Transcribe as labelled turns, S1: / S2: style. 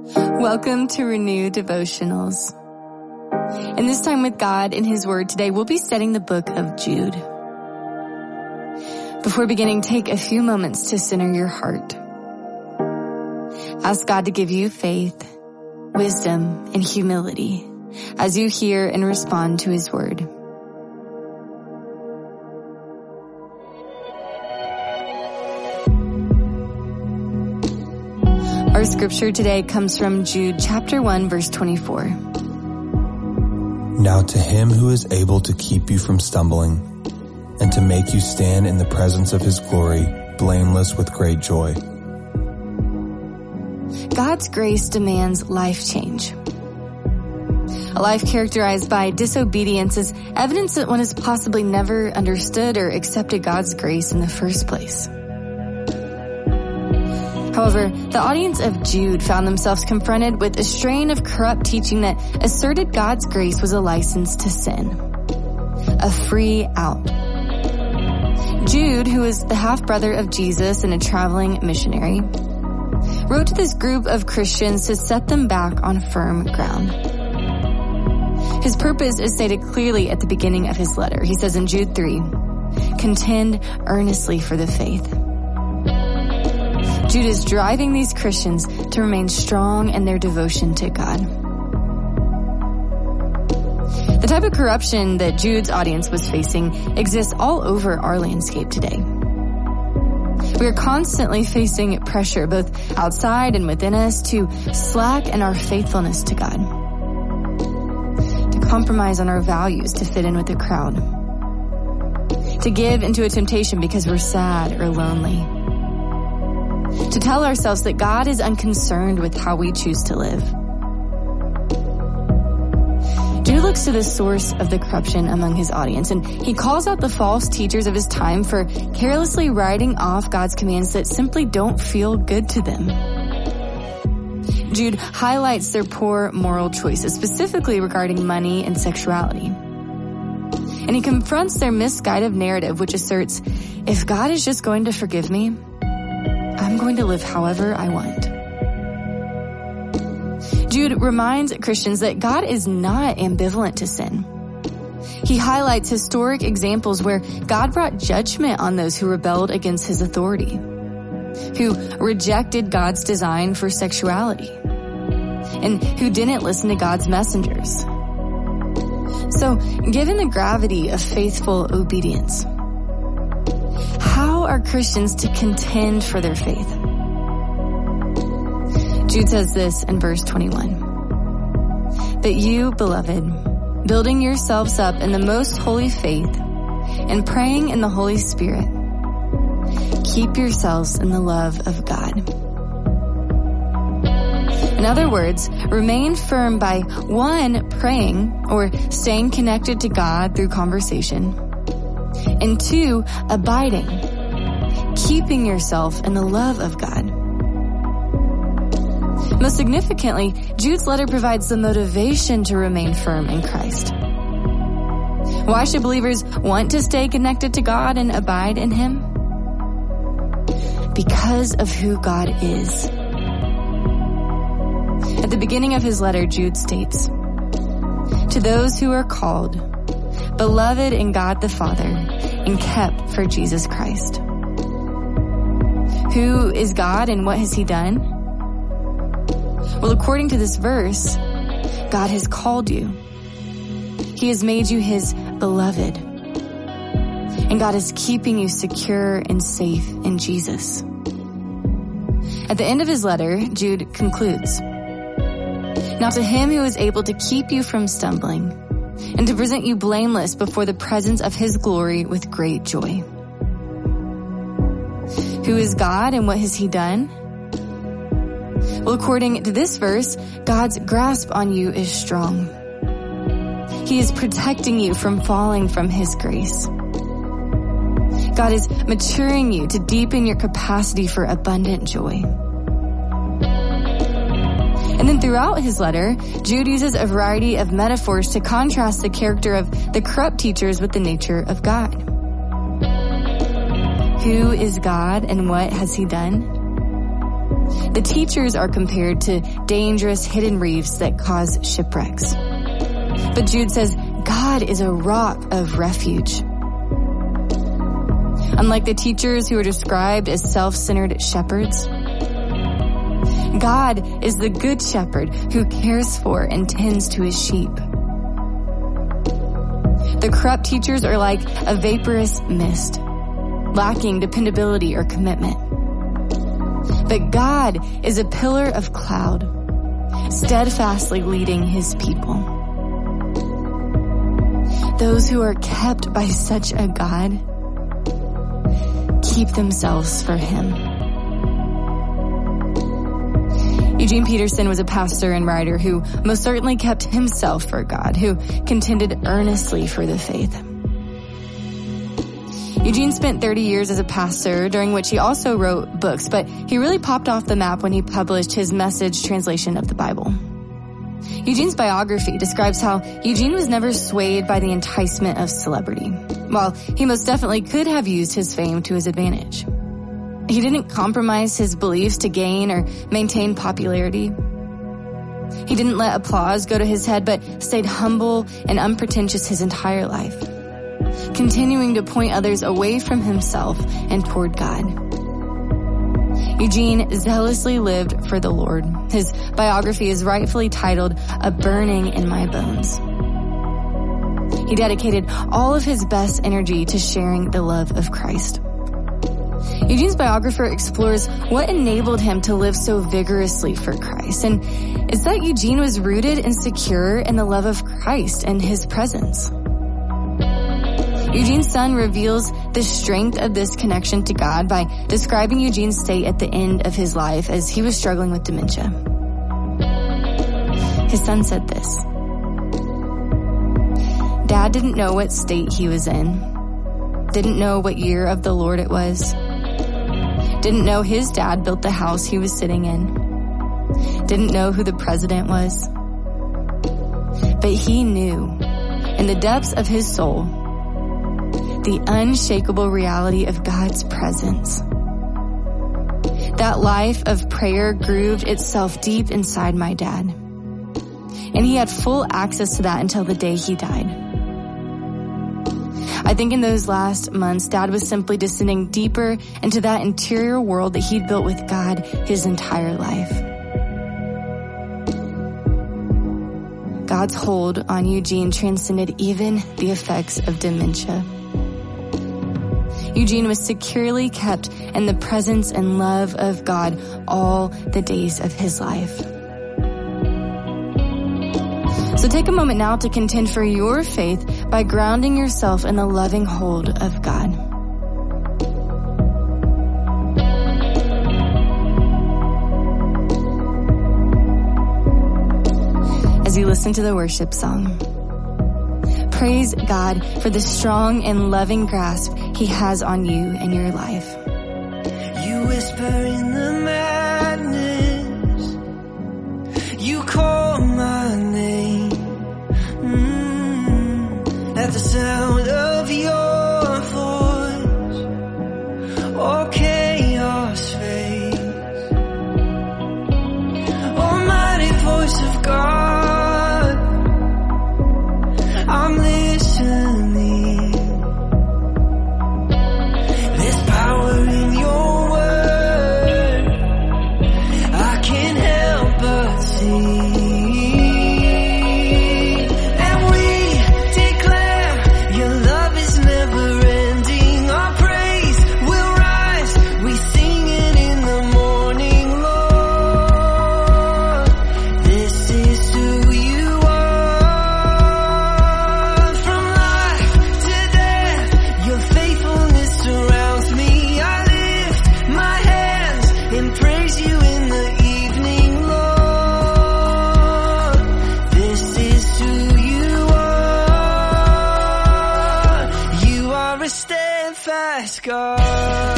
S1: Welcome to Renew Devotionals. In this time with God and His Word today, we'll be studying the book of Jude. Before beginning, take a few moments to center your heart. Ask God to give you faith, wisdom, and humility as you hear and respond to His Word. Our scripture today comes from Jude chapter 1, verse 24.
S2: Now to Him who is able to keep you from stumbling and to make you stand in the presence of His glory, blameless with great joy.
S1: God's grace demands life change. A life characterized by disobedience is evidence that one has possibly never understood or accepted God's grace in the first place. However, the audience of Jude found themselves confronted with a strain of corrupt teaching that asserted God's grace was a license to sin, a free out. Jude, who was the half-brother of Jesus and a traveling missionary, wrote to this group of Christians to set them back on firm ground. His purpose is stated clearly at the beginning of his letter. He says in Jude 3, "Contend earnestly for the faith." Jude is driving these Christians to remain strong in their devotion to God. The type of corruption that Jude's audience was facing exists all over our landscape today. We are constantly facing pressure, both outside and within us, to slack in our faithfulness to God, to compromise on our values to fit in with the crowd, to give into a temptation because we're sad or lonely, to tell ourselves that God is unconcerned with how we choose to live. Jude looks to the source of the corruption among his audience, and he calls out the false teachers of his time for carelessly writing off God's commands that simply don't feel good to them. Jude highlights their poor moral choices, specifically regarding money and sexuality. And he confronts their misguided narrative, which asserts, if God is just going to forgive me, I'm going to live however I want. Jude reminds Christians that God is not ambivalent to sin. He highlights historic examples where God brought judgment on those who rebelled against His authority, who rejected God's design for sexuality, and who didn't listen to God's messengers. So, given the gravity of faithful obedience, how are Christians to contend for their faith? Jude says this in verse 21. But you, beloved, building yourselves up in the most holy faith and praying in the Holy Spirit, keep yourselves in the love of God. In other words, remain firm by 1, praying or staying connected to God through conversation, and 2, abiding, keeping yourself in the love of God. Most significantly, Jude's letter provides the motivation to remain firm in Christ. Why should believers want to stay connected to God and abide in Him? Because of who God is. At the beginning of his letter, Jude states, to those who are called, beloved in God the Father, and kept for Jesus Christ. Who is God and what has He done? Well, according to this verse, God has called you. He has made you His beloved. And God is keeping you secure and safe in Jesus. At the end of his letter, Jude concludes, now to Him who is able to keep you from stumbling and to present you blameless before the presence of His glory with great joy. Who is God and what has He done? Well, according to this verse, God's grasp on you is strong. He is protecting you from falling from His grace. God is maturing you to deepen your capacity for abundant joy. And then throughout his letter, Jude uses a variety of metaphors to contrast the character of the corrupt teachers with the nature of God. Who is God and what has He done? The teachers are compared to dangerous hidden reefs that cause shipwrecks. But Jude says God is a rock of refuge. Unlike the teachers who are described as self-centered shepherds, God is the good shepherd who cares for and tends to his sheep. The corrupt teachers are like a vaporous mist, lacking dependability or commitment. But God is a pillar of cloud, steadfastly leading his people. Those who are kept by such a God keep themselves for him. Eugene Peterson was a pastor and writer who most certainly kept himself for God, who contended earnestly for the faith. Eugene spent 30 years as a pastor, during which he also wrote books, but he really popped off the map when he published his Message translation of the Bible. Eugene's biography describes how Eugene was never swayed by the enticement of celebrity, while he most definitely could have used his fame to his advantage. He didn't compromise his beliefs to gain or maintain popularity. He didn't let applause go to his head, but stayed humble and unpretentious his entire life, continuing to point others away from himself and toward God. Eugene zealously lived for the Lord. His biography is rightfully titled, A Burning in My Bones. He dedicated all of his best energy to sharing the love of Christ. Eugene's biographer explores what enabled him to live so vigorously for Christ, and it's that Eugene was rooted and secure in the love of Christ and his presence. Eugene's son reveals the strength of this connection to God by describing Eugene's state at the end of his life as he was struggling with dementia. His son said this: "Dad didn't know what state he was in, didn't know what year of the Lord it was, didn't know his dad built the house he was sitting in, didn't know who the president was. But he knew, in the depths of his soul, the unshakable reality of God's presence. That life of prayer grooved itself deep inside my dad, and he had full access to that until the day he died. I think in those last months, Dad was simply descending deeper into that interior world that he'd built with God his entire life." God's hold on Eugene transcended even the effects of dementia. Eugene was securely kept in the presence and love of God all the days of his life. So take a moment now to contend for your faith by grounding yourself in the loving hold of God. As you listen to the worship song, praise God for the strong and loving grasp he has on you and your life.
S3: You whisper in the madness, you call my name. At the sound of your voice, all chaos fades. Almighty voice of God, I'm listening. There's power in your word, I can't help but see. Steadfast God.